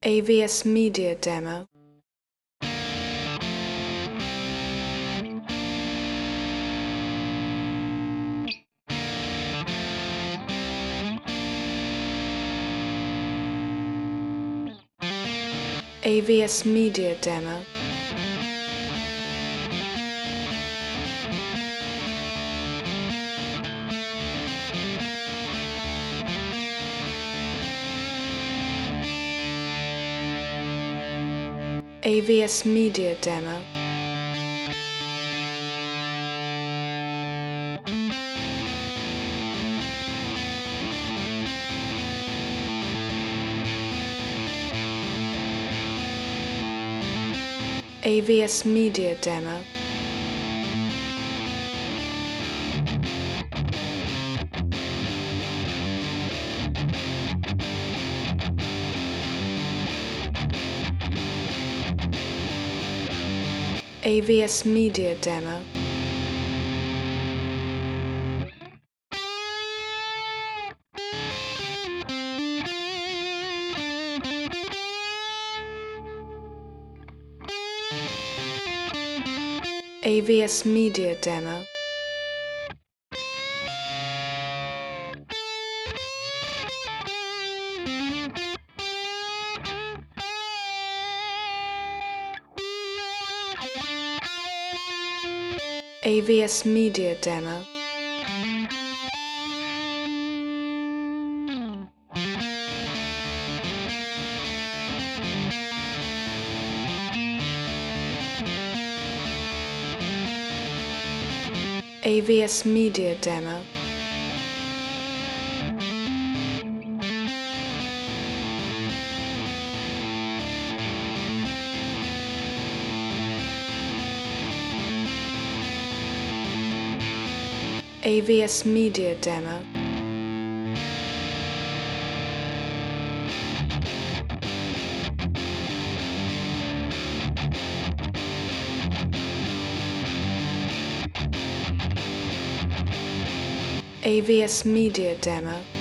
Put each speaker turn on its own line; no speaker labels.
AVS Media Demo. AVS Media Demo. AVS Media Demo. AVS Media Demo. AVS Media Demo. AVS Media Demo. AVS Media Demo. AVS Media Demo. AVS Media Demo. AVS Media Demo.